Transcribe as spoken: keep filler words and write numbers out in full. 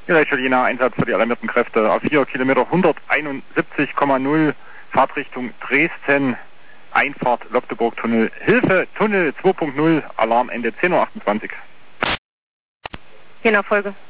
Jena Einsatz für die alarmierten Kräfte. A vier Kilometer hunderteinundsiebzig Komma null, Fahrtrichtung Dresden, Einfahrt Logdeburg-Tunnel. Hilfe, Tunnel zwei Punkt null, Alarm Ende zehn Uhr achtundzwanzig. Jena Folge.